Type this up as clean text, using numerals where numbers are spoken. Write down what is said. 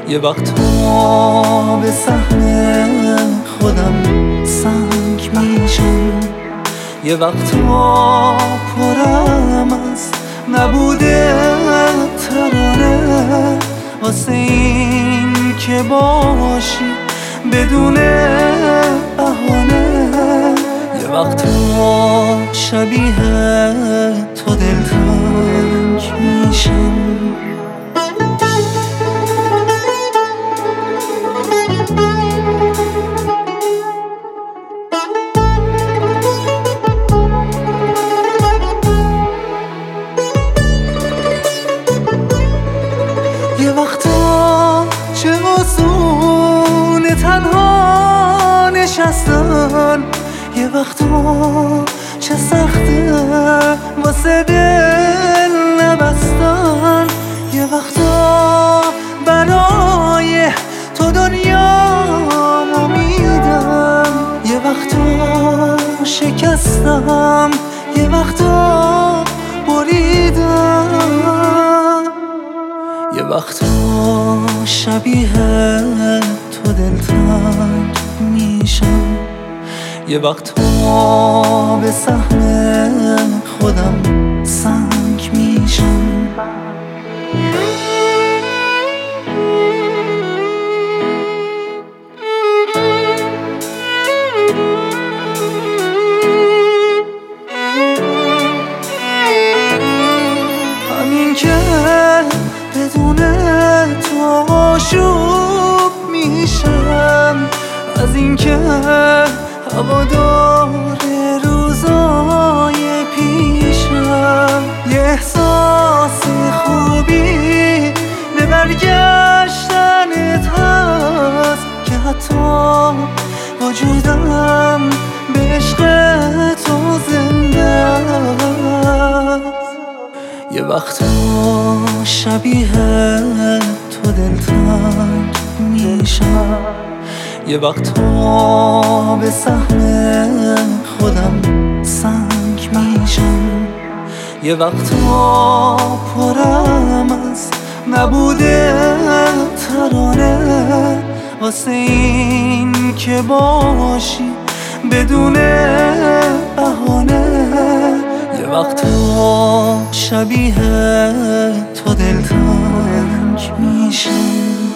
یه وقتا به سهم خودم سنگ میشم، یه وقتا پرم از نبوده ترانه، واسه این که باشی بدون بهانه. یه وقتا شبیه تو دلتنگ میشم. یه وقتا چه آسونه تنها نشستن، یه وقتا چه سخته واسه دل نبستن، یه وقتا برای تو دنیامو میدم، یه وقتا شکستم، یه وقتا بریدم. یه وقتا شبیه تو دلتنگ میشم، یه وقتا به سهم خودم سنگ میشم. همین که بدون تو آشوب میشم، از اینکه هوادار روزای پیشم، یه احساس خوبی به برگشتنت هست که حتی وجودم به عشق تو زنده است. یه وقتا شبیه تو دلتنگ میشم، یه وقتا به سهم خودم سنگ میشم، یه وقتا پرم از نبوده ترانه، واسه این که باشی بدون بهانه. یه وقتا شبیه تو دلتنگ میشم.